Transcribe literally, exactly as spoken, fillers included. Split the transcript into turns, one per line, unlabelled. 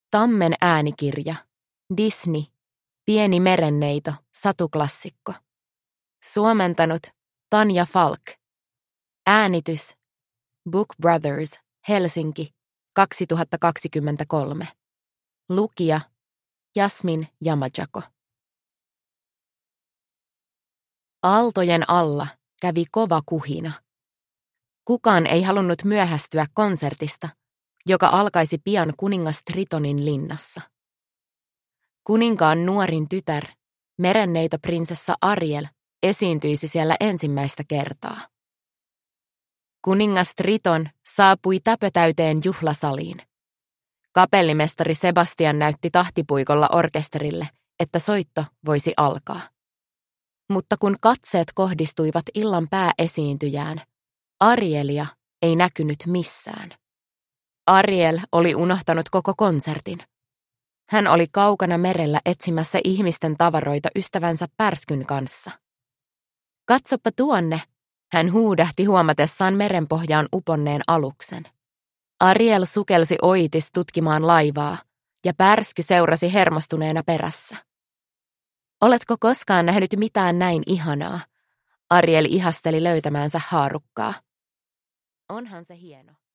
Tammen äänikirja. Disney. Pieni merenneito. Satuklassikko. Suomentanut Tanja Falk. Äänitys Book Brothers. Helsinki. kaksituhattakaksikymmentäkolme. Lukija Jasmin Jamajako. Aaltojen alla kävi kova kuhina. Kukaan ei halunnut myöhästyä konsertista, joka alkaisi pian kuningas Tritonin linnassa. Kuninkaan nuorin tytär, merenneitoprinsessa Ariel, esiintyisi siellä ensimmäistä kertaa. Kuningas Triton saapui täpötäyteen juhlasaliin. Kapellimestari Sebastian näytti tahtipuikolla orkesterille, että soitto voisi alkaa. Mutta kun katseet kohdistuivat illan pääesiintyjään, Arielia ei näkynyt missään. Ariel oli unohtanut koko konsertin. Hän oli kaukana merellä etsimässä ihmisten tavaroita ystävänsä Pärskyn kanssa. Katsoppa tuonne, hän huudahti huomatessaan merenpohjaan uponneen aluksen. Ariel sukelsi oitis tutkimaan laivaa, ja Pärsky seurasi hermostuneena perässä. Oletko koskaan nähnyt mitään näin ihanaa? Ariel ihasteli löytämäänsä haarukkaa. Onhan se hieno.